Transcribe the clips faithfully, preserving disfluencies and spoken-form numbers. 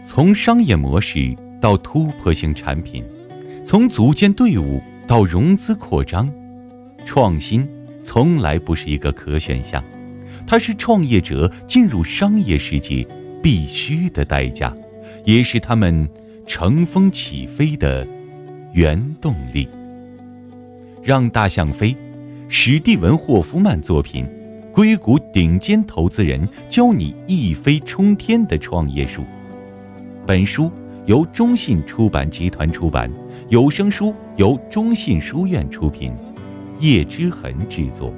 从商业模式到突破性产品，从组建队伍到融资扩张，创新从来不是一个可选项，它是创业者进入商业世界必须的代价，也是他们乘风起飞的原动力。让大象飞，史蒂文·霍夫曼作品，硅谷顶尖投资人教你一飞冲天的创业术。本书由中信出版集团出版，有声书由中信书院出品，叶之痕制作。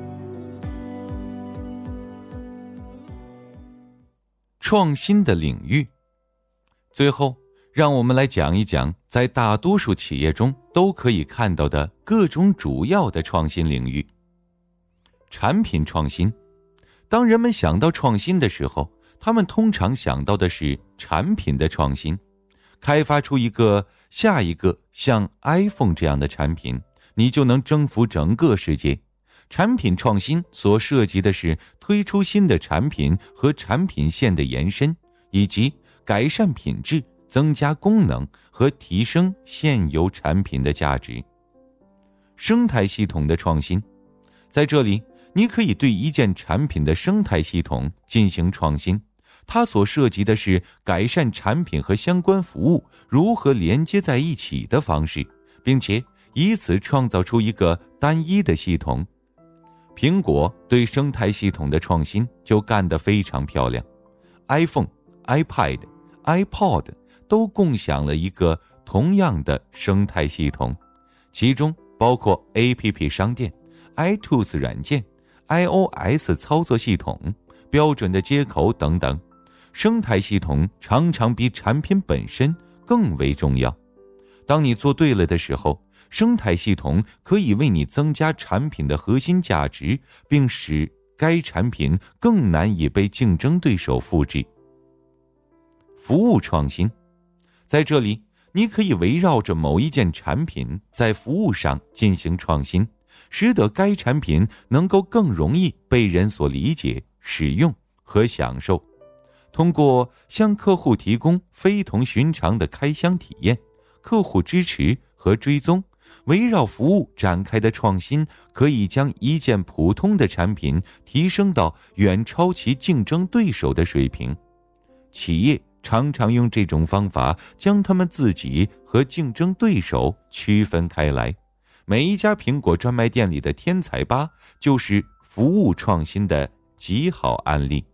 创新的领域。最后，让我们来讲一讲在大多数企业中都可以看到的各种主要的创新领域。产品创新。当人们想到创新的时候，他们通常想到的是产品的创新，开发出一个下一个像 iPhone 这样的产品，你就能征服整个世界。产品创新所涉及的是推出新的产品和产品线的延伸，以及改善品质、增加功能和提升现有产品的价值。生态系统的创新。在这里，你可以对一件产品的生态系统进行创新，它所涉及的是改善产品和相关服务如何连接在一起的方式，并且以此创造出一个单一的系统。苹果对生态系统的创新就干得非常漂亮。iPhone、iPad、iPod 都共享了一个同样的生态系统，其中包括 A P P 商店、iTunes 软件、iOS 操作系统、标准的接口等等。生态系统常常比产品本身更为重要。当你做对了的时候，生态系统可以为你增加产品的核心价值，并使该产品更难以被竞争对手复制。服务创新。在这里，你可以围绕着某一件产品在服务上进行创新，使得该产品能够更容易被人所理解、使用和享受。通过向客户提供非同寻常的开箱体验、客户支持和追踪，围绕服务展开的创新可以将一件普通的产品提升到远超其竞争对手的水平。企业常常用这种方法将他们自己和竞争对手区分开来。每一家苹果专卖店里的天才吧就是服务创新的极好案例。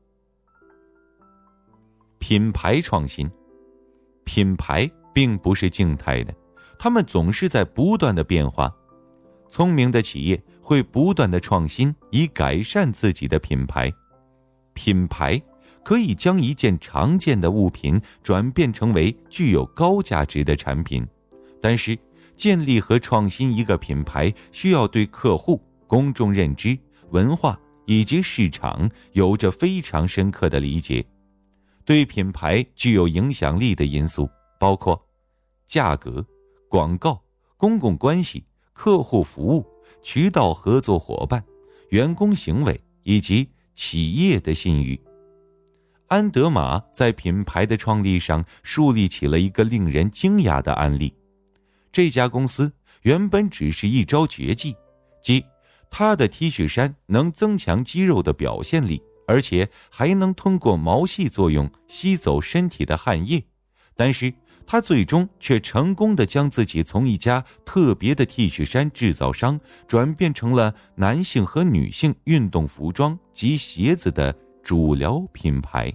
品牌创新。品牌并不是静态的，它们总是在不断的变化。聪明的企业会不断的创新，以改善自己的品牌。品牌可以将一件常见的物品转变成为具有高价值的产品，但是建立和创新一个品牌需要对客户、公众认知、文化以及市场有着非常深刻的理解。对品牌具有影响力的因素包括价格、广告、公共关系、客户服务、渠道合作伙伴、员工行为以及企业的信誉。安德玛在品牌的创立上树立起了一个令人惊讶的案例。这家公司原本只是一招绝技，即他的 T 恤衫能增强肌肉的表现力，而且还能通过毛细作用吸走身体的汗液。但是他最终却成功地将自己从一家特别的 T 恤衫制造商转变成了男性和女性运动服装及鞋子的主流品牌。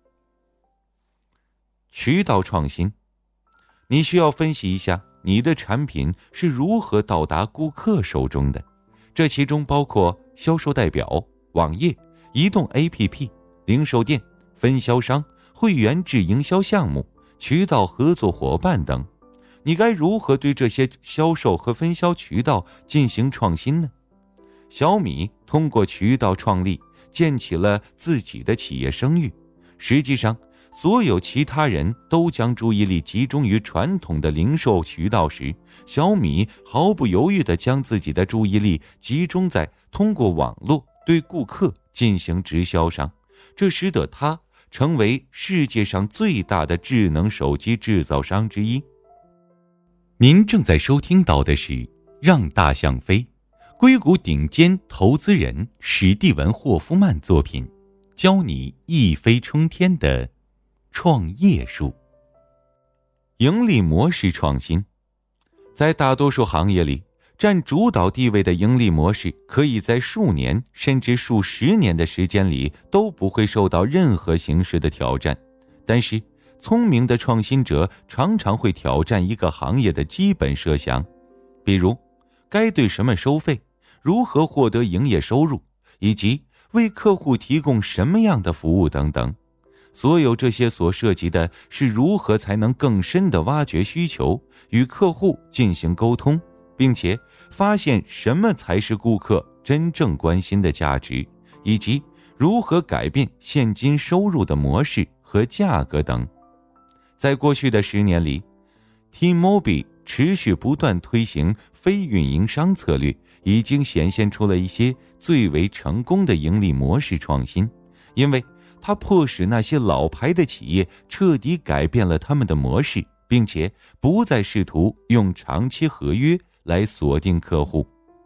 渠道创新。你需要分析一下你的产品是如何到达顾客手中的，这其中包括销售代表、网页、移动 A P P、零售店、分销商、会员制营销项目、渠道合作伙伴等。你该如何对这些销售和分销渠道进行创新呢？小米通过渠道创立建起了自己的企业声誉，实际上所有其他人都将注意力集中于传统的零售渠道时，小米毫不犹豫地将自己的注意力集中在通过网络对顾客进行直销上，这使得它成为世界上最大的智能手机制造商之一。您正在收听到的是《让大象飞》，硅谷顶尖投资人史蒂文·霍夫曼作品，教你一飞冲天的创业术。盈利模式创新，在大多数行业里，占主导地位的盈利模式可以在数年甚至数十年的时间里都不会受到任何形式的挑战。但是聪明的创新者常常会挑战一个行业的基本设想，比如该对什么收费，如何获得营业收入，以及为客户提供什么样的服务等等。所有这些所涉及的是如何才能更深地挖掘需求，与客户进行沟通，并且发现什么才是顾客真正关心的价值，以及如何改变现金收入的模式和价格等。在过去的十年里， T-Mobile 持续不断推行非运营商策略，已经显现出了一些最为成功的盈利模式创新，因为它迫使那些老牌的企业彻底改变了他们的模式，并且不再试图用长期合约来锁定客户。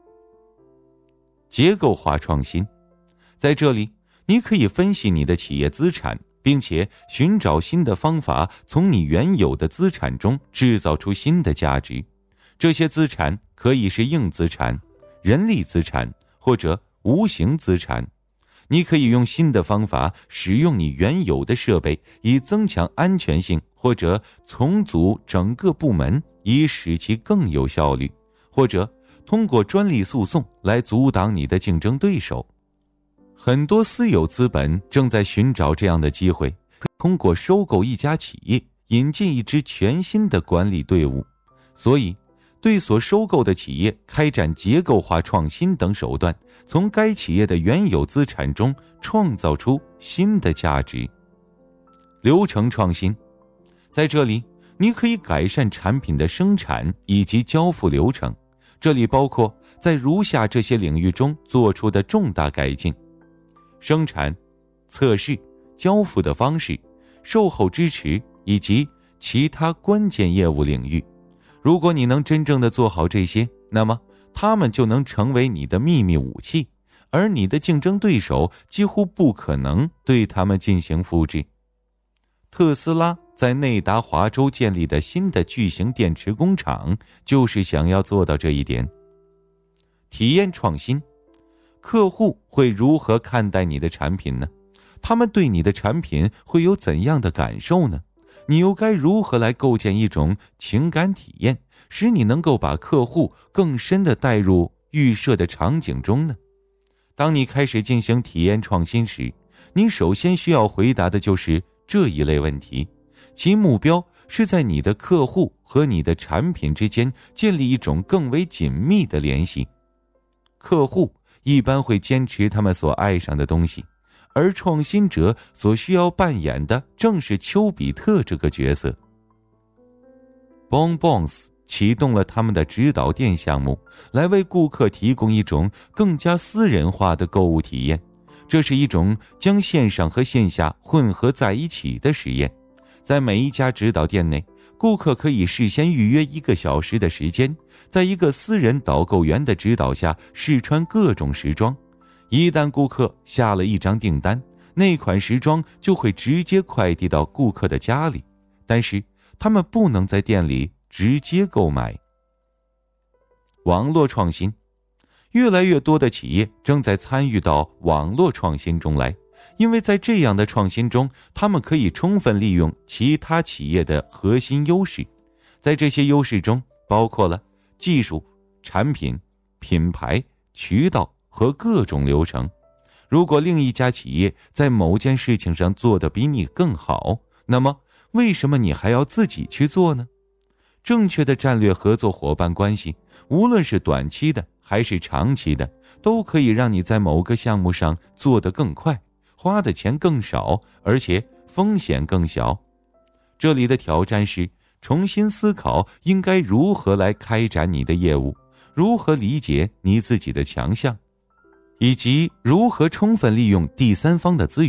结构化创新，在这里你可以分析你的企业资产，并且寻找新的方法从你原有的资产中制造出新的价值。这些资产可以是硬资产、人力资产或者无形资产。你可以用新的方法使用你原有的设备，以增强安全性，或者重组整个部门以使其更有效率，或者通过专利诉讼来阻挡你的竞争对手。很多私有资本正在寻找这样的机会，通过收购一家企业，引进一支全新的管理队伍。所以对所收购的企业开展结构化创新等手段，从该企业的原有资产中创造出新的价值。流程创新，在这里你可以改善产品的生产以及交付流程，这里包括在如下这些领域中做出的重大改进：生产、测试、交付的方式、售后支持以及其他关键业务领域。如果你能真正的做好这些，那么它们就能成为你的秘密武器，而你的竞争对手几乎不可能对它们进行复制。特斯拉在内达华州建立的新的巨型电池工厂，就是想要做到这一点。体验创新，客户会如何看待你的产品呢？他们对你的产品会有怎样的感受呢？你又该如何来构建一种情感体验，使你能够把客户更深地带入预设的场景中呢？当你开始进行体验创新时，你首先需要回答的就是这一类问题，其目标是在你的客户和你的产品之间建立一种更为紧密的联系。客户一般会坚持他们所爱上的东西，而创新者所需要扮演的正是丘比特这个角色。Bonbons 启动了他们的指导店项目，来为顾客提供一种更加私人化的购物体验。这是一种将线上和线下混合在一起的实验。在每一家指导店内，顾客可以事先预约一个小时的时间，在一个私人导购员的指导下试穿各种时装。一旦顾客下了一张订单，那款时装就会直接快递到顾客的家里，但是他们不能在店里直接购买。网络创新，越来越多的企业正在参与到网络创新中来，因为在这样的创新中，他们可以充分利用其他企业的核心优势。在这些优势中，包括了技术、产品、品牌、渠道和各种流程。如果另一家企业在某件事情上做得比你更好，那么为什么你还要自己去做呢？正确的战略合作伙伴关系，无论是短期的还是长期的，都可以让你在某个项目上做得更快，花的钱更少，而且风险更小。这里的挑战是重新思考应该如何来开展你的业务，如何理解你自己的强项，以及如何充分利用第三方的资源，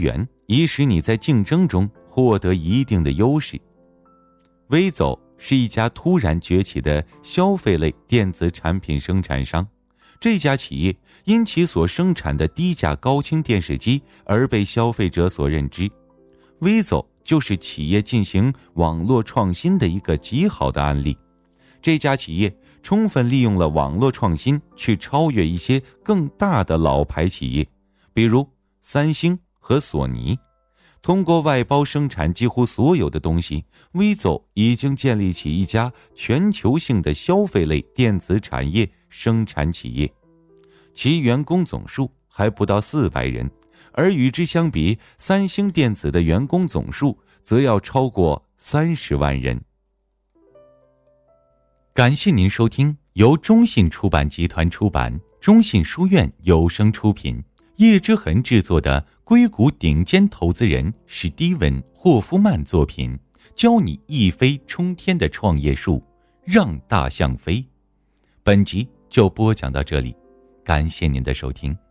以使你在竞争中获得一定的优势。微走是一家突然崛起的消费类电子产品生产商，这家企业因其所生产的低价高清电视机而被消费者所认知。微走就是企业进行网络创新的一个极好的案例。这家企业充分利用了网络创新去超越一些更大的老牌企业，比如三星和索尼。通过外包生产几乎所有的东西，微走已经建立起一家全球性的消费类电子产业生产企业，其员工总数还不到四百人，而与之相比，三星电子的员工总数则要超过三十万人。感谢您收听由中信出版集团出版、中信书院有声出品、叶之痕制作的硅谷顶尖投资人史蒂文·霍夫曼作品，教你一飞冲天的创业术，让大象飞。本集就播讲到这里，感谢您的收听。